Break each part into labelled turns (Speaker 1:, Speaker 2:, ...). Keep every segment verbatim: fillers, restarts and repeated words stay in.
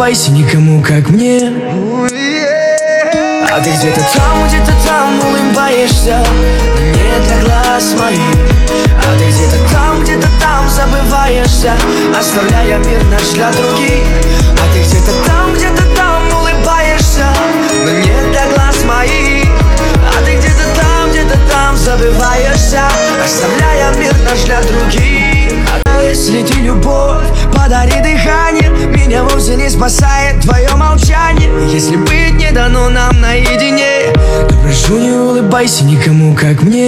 Speaker 1: улыбайся никому, как мне. А ты где-то там, где-то там улыбаешься, но не для глаз моих. А ты где-то там, где-то там забываешься, оставляя мир наш для других. А ты где-то там, где-то там улыбаешься, но не для глаз моих. А ты где-то там, где-то там забываешься, оставляя мир наш для других. А если ты любовь, подари дыхание, меня вовсе не спасает твое молчание. Если быть не дано нам наедине, то прошу, не улыбайся никому, как мне.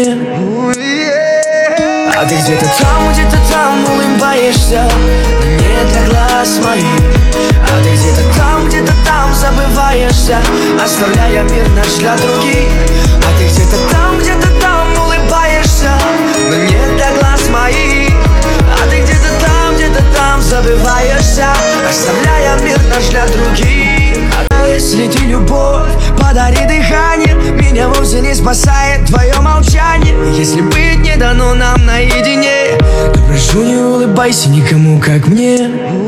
Speaker 1: А ты где-то там, где-то там улыбаешься, но не для глаз моих. А ты где-то там, где-то там забываешься, оставляя мир наш для других. А ты где-то там, где-то там улыбаешься, но не для глаз моих. А ты где-то там, где-то там забываешься, оставляя мир наш для других. А если ты любовь, подари дыхание, меня вовсе не спасает твое молчание. Если быть не дано нам наедине, то прошу, не улыбайся никому, как мне.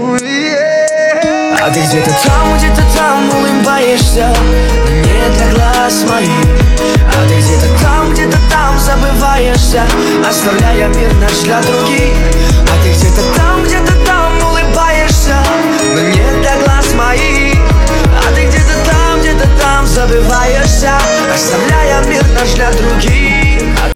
Speaker 1: А ты где-то там, где-то там улыбаешься, но не для глаз моих. А ты где-то там, где-то там забываешься, оставляя мир наш для других. А ты где-то там, где-то там улыбаешься, но не для глаз моих. А ты где-то там, где-то там забываешься, оставляя мир наш для других.